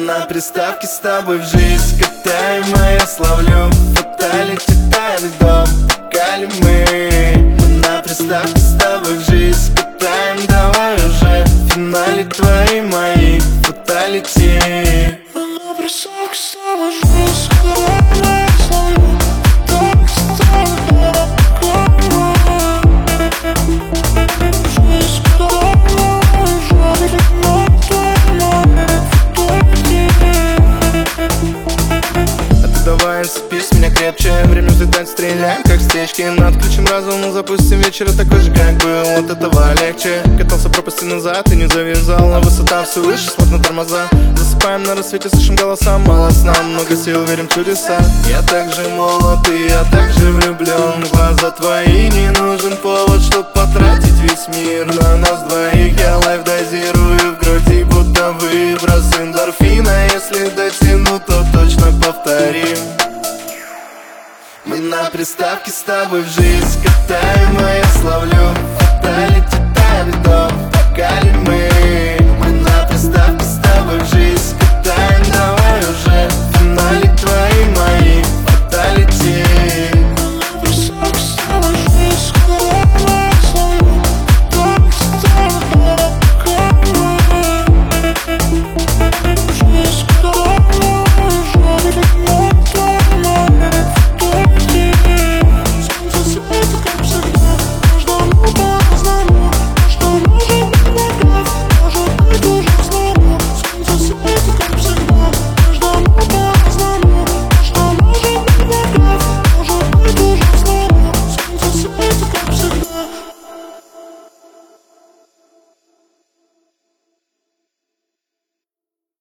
на приставке с тобой в жизнь катаем, а я славлю фаталити, тайный дом, покали мы. Мы на приставке с тобой в жизнь катаем, давай уже в финале твои мои фаталити. Мы на приставке с тобой в жизнь катаем, а я славлю фаталити, тайный дом, покали мы. Давай спись меня крепче, время взлетать, стреляем как стечки. Отключим разум, запустим вечер такой же, как был, от этого легче. Катался пропасти назад и не завязал, а высота все выше, словно тормоза. Засыпаем на рассвете, слышим голоса, мало сна, много сил, верим в чудеса. Я так же молод и я так же влюблен, в глаза твои не нужен повод, чтоб потратить весь мир на нас двоих. Я лайф дозирую в груди, будто выброс эндорфина. Если дотяну, то точно повторим. Мы на приставке с тобой в жизнь катаем, а я славлю фаталити, тайный дом, покали мы.